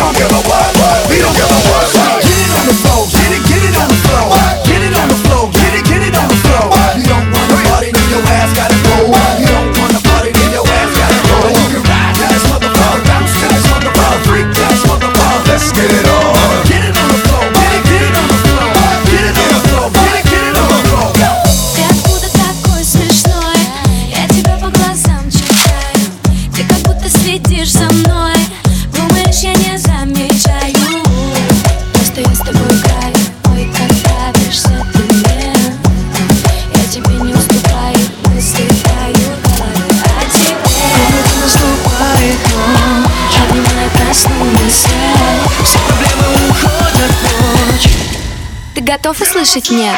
don't give a what. We don't give a what. Get it on the floor, get it on the floor. Get it on the floor, get it on the floor. You don't wanna party, then your ass gotta go. You don't wanna party, then your ass gotta go. And you can ride to this motherfucker, bounce to this motherfucker, freak to this motherfucker. Let's get it on. Get it on the floor, get it on the floor. Get it on the floor, get it on the floor. Ты откуда такой смешной? Я тебя по глазам читаю. Ты как будто следишь за мной. Думаешь, я не замечаю. Просто я с тобой играю. Ой, как нравишься ты мне. Я тебе не уступаю, мысли тают, говорю о тебе. Комната наступает ночь, обнимая проснулись свет. Все проблемы уходят прочь. Ты готов услышать нет?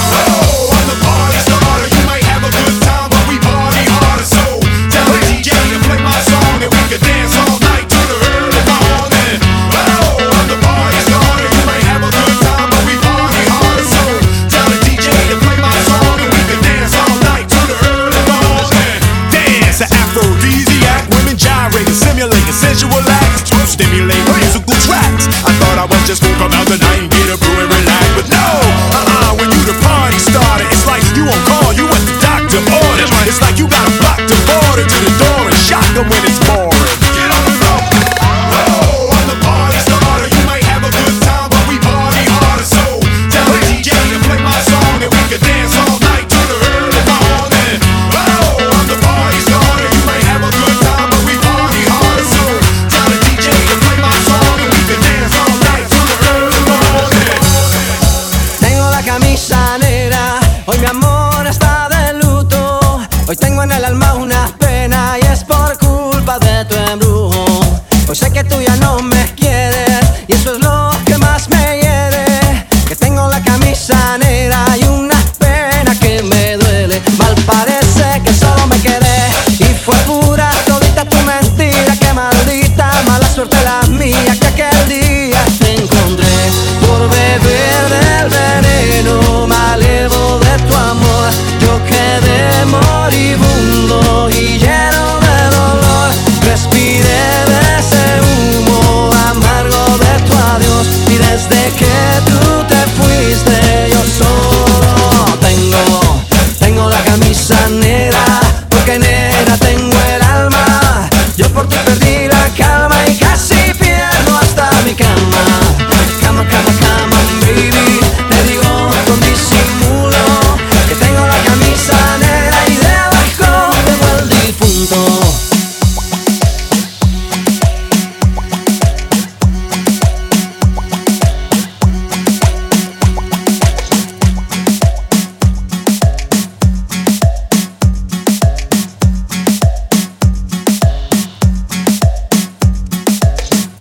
Simulating sensual acts to stimulate musical tracks. I thought I was just gonna come out tonight and get a brew and relax, but no, when you the party started, it's like you on call, you at the doctor order. It's like you got a block to border to the door and shock them when it's boring. Get on the floor. Whoa, on the party starter, you might have a good time, but we party harder. So tell the DJ to play my song and we can dance all night to the early morning. Whoa, on the party starter, you might have a good time, but we party harder. So tell the DJ to play my song and we can dance all night to the early morning. Tengo la camisa negra, hoy mi amor está de luto. Hoy tengo en el alma una pena y es por culpa de tu embrujo. Hoy sé que tú y